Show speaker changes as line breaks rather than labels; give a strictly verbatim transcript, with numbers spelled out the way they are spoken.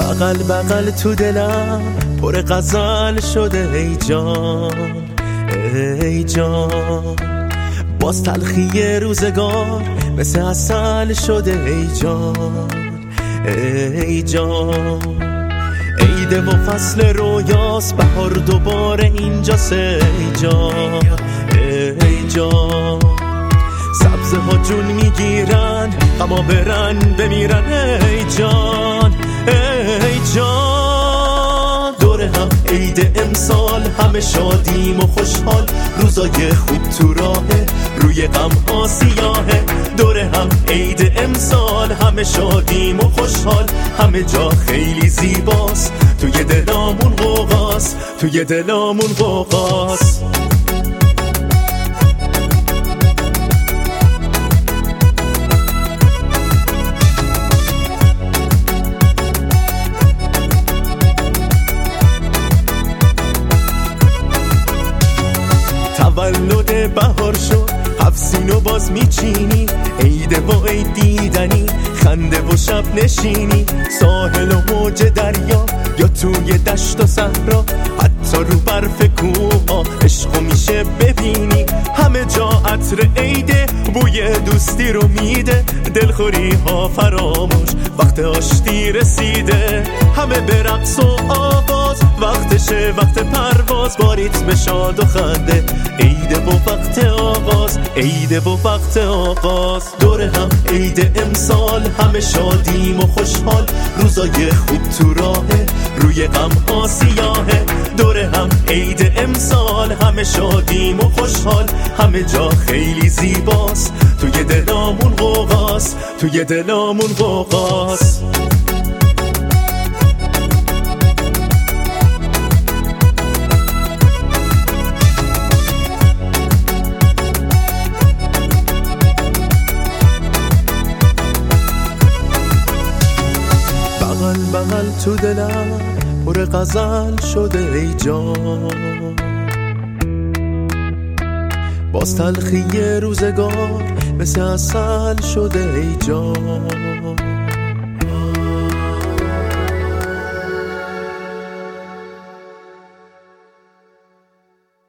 بغل بغل تو دلم پر غزل شده ای جان ای جان، باز تلخی روزگار مثل عسل شده ای جان ای جان. عیده و فصل رویاست، بهار دوباره اینجاست ای جان ای جان. سبزه ها جون میگیرن اما برن بمیرن ای جان ای جان. دور هم عید امسال همه شادیم و خوشحال، روزای خوب تو راهه روی غم ها سیاهه. دور هم عید امسال همه شادیم و خوشحال، همه جا خیلی زیباست، توی دلامون غوغاست توی دلامون غوغاست. تولد بهار شد، هفسینو باز میچینی، عیده و عید دیدنی، خنده و شب نشینی، ساحل و موج دریا یا توی دشت و صحرا، حتی رو برف کوها عشقو میشه ببینی. همه جا عطر عیده، بوی دوستی رو میده، دلخوری ها فراموش وقت آشتی رسیده. همه به رقص و آواز، وقتشه وقت پرواز، با ریتم شاد و خنده، عیده و وقت آغاز عیده و وقت آغاز. دور هم عید امسال همه شادیم و خوشحال، روزای خوب تو راهه روی غم ها سیاهه. دور هم عید امسال همه شادیم و خوشحال، همه جا خیلی زیباست، توی دلامون غوغاست توی دلامون غوغاست. بغل بغل تو دلم پر غزل شده ای جان، باز تلخی روزگار مثل عسل شده ای جان.